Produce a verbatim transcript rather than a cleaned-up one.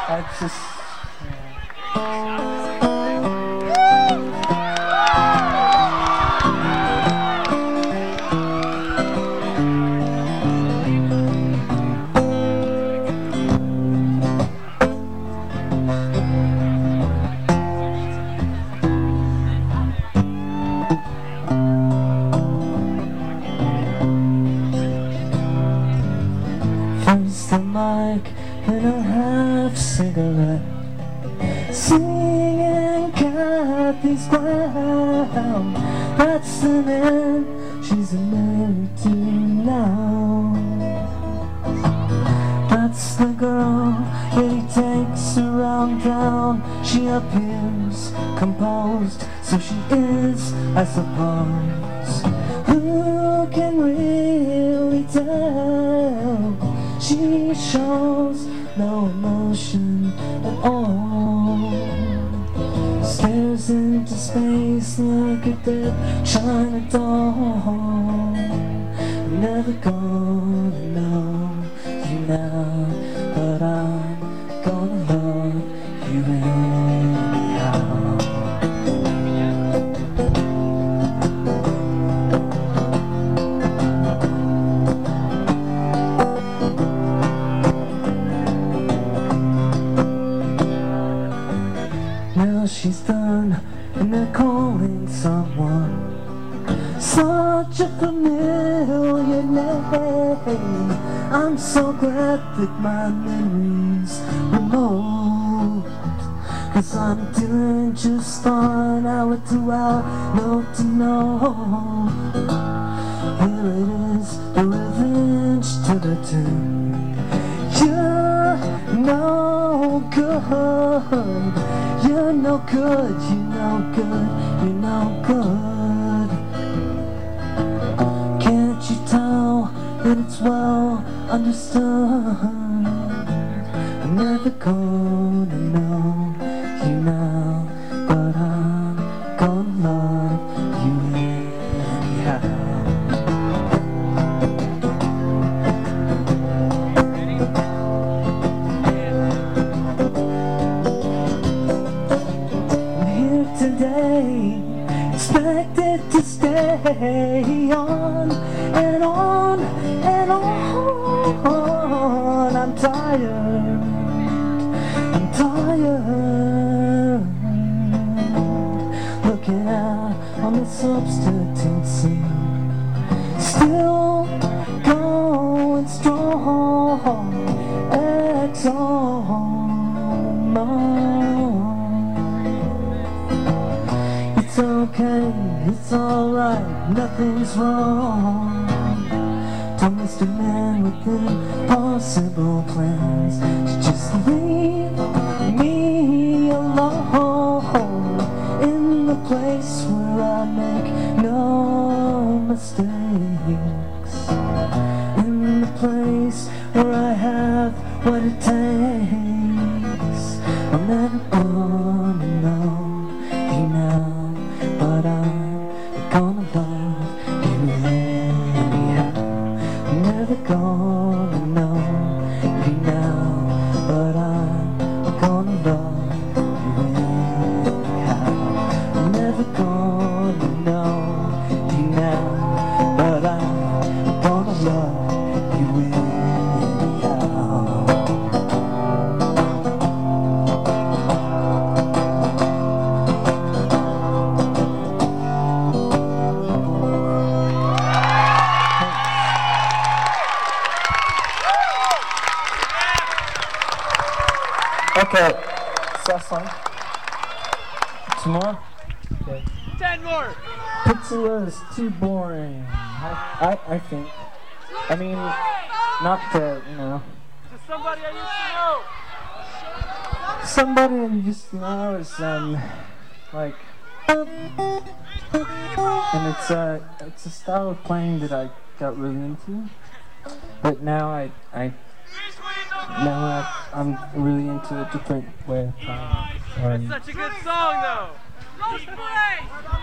I just... First the mic and a half cigarette, singing Kathy's ground. That's the man she's married to now. That's the girl that he takes around town. She appears composed, so she is, I suppose. Who can really tell? She shows no emotion at all. Stares into space like a dead China doll. Never gonna know you now, but I'm gonna love you anyhow. Now she's done, and they're calling someone. Such a familiar name. I'm so glad that my memory's remote, 'cause I'm doing just fine, hour to hour, note to note. Here it is, the revenge to the tune. You're no good. You're no good, you're no good, you're no good. Can't you tell that it's well understood? I'm never gonna know you now, but I'm gonna love you anyhow. Today, expected to stay on and on and on. I'm tired, I'm tired. Looking out on the substitute scene, still going strong. It's It's okay, it's alright, nothing's wrong. Told Mister Man with impossible plans to just leave me alone in the place where I make no mistakes, in the place where I have what it takes. I'm never gonna know you now, but I'm gonna love you anyhow. I'm never gonna know you now, but I'm gonna love you anyhow. I'm never gonna know you now, but I'm gonna love you anyhow. Okay, last song. Two more? Okay. Ten more! Pizza is too boring. I, I, I think. I mean, not to, you know. To somebody I used to know! Somebody I used to know is, um, like. And it's a, it's a style of playing that I got really into. But now I, I Now I, I'm really into a different way of playing. Um, That's such a good song, though.